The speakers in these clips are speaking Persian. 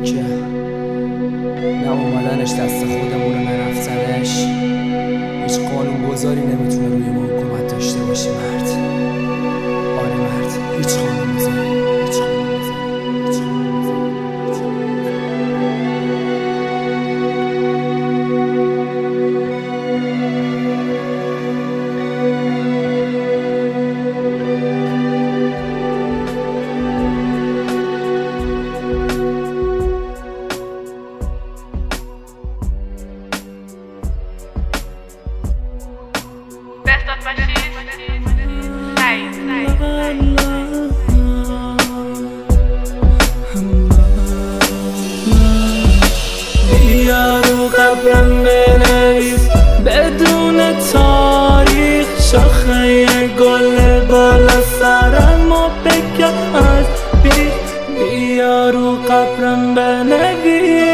که نه اومدنش دست خودمونه نه رفتنش هیچ قانون گذاری نمیتونه روی ما حکومت داشته باشه مرد. آره مرد، هیچ قانون گذاری، هیچ قانون گذاری، هیچ قانون بیا رو قبرم بنویس بدون تاریخ شاخه گل بالا سرم و بگم از بیا رو قبرم بنویس.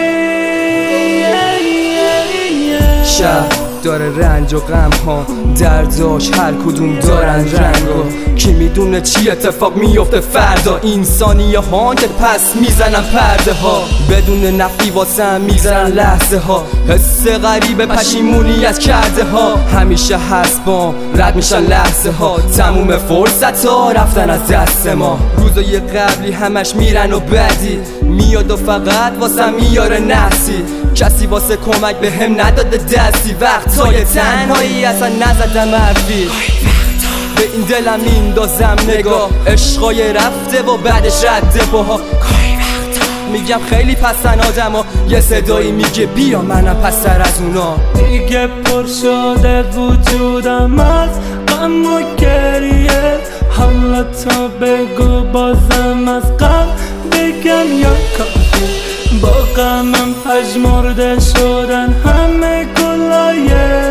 شهر داره رنج و غم ها درداش هر کدوم دارن رنگ و کی میدونه چی اتفاق میفته فردا. انسانیه ها که پس میزنن پرده ها بدون نفی واسه هم میزنن لحظه ها. حس غریب پشیمونی از کرده ها همیشه هست با رد میشن لحظه ها. تموم فرصت ها رفتن از دست ما. روزای قبلی همش میرن و بعدی میاد و فقط واسه میاره نحسی. کسی واسه کمک به هم نداده دستی. وقتای تنهایی اصلا نزدم حرفی. به این دلم میندازم نگاه عشقای رفته و بعدش رد پاها. میگم خیلی پسن آدم ها یه صدایی میگه بیا منم پستر از اونا. دیگه پر شده وجودم از غم و گریه. حالا تا بگو بازم از غم بگم یا کافی. با غمم پژمرده شدن همه گلای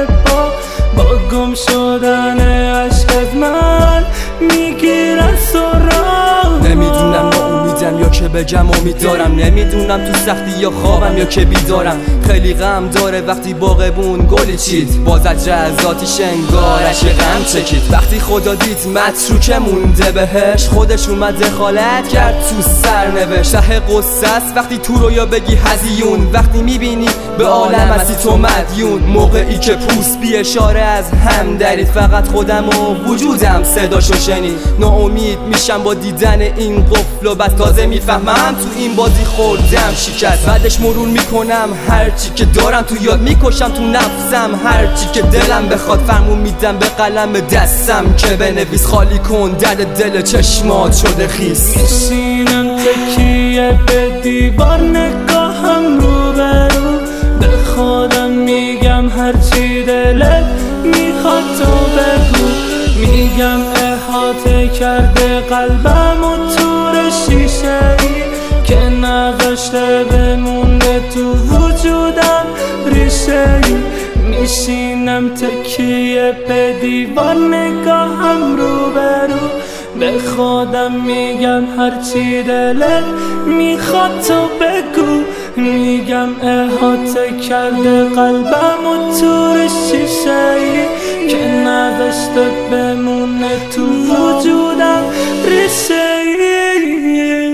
با گم شدن عشق از من میگیرن سراغ. نمیدونم ناامیدم یا که بگم امید دارم. نمیدونم تو سختی یا خوابم یا که بیدارم. خیلی غم داره وقتی باغبون گلی چید باز از جزاتیش انگارش غم چکید. وقتی خدا دید متروکه مونده بهش خودش اومد دخالت کرد تو سرنوشت. ته قصه است وقتی تو رویا بگی هزیون. وقتی میبینی به عالم هستی تو مدیون. موقعی که پوست بی اشاره از هم درید فقط خودم و وجودم صداشو شنید. ناامید میشم با دیدن این قفل و بس تازه میفهمم تو این بازی خوردم شکست. بعدش مرور میکنم هرچی که دارم تو یاد میکشم تو نفسم هرچی که دلم بخواد. فرمون میدم به قلم دستم که بنویس خالی کن درد دل چشمات شده خیس. میشینم تکیه به دیوار نگاهم رو برو به خودم میگم هرچی دلت میخواد تو بگو. میگم احاطه کرده قلبم و تور شیشه ای که نوشته بمونه تو وجودم ریشه ای. میشینم تکیه به دیوار نگاهم رو برو به خودم میگم هرچی دلت میخواد تو بگو. میگم احاطه کرده قلبم و تور شیشه ای که نوشته بمونه تو وجودم ریشه ای.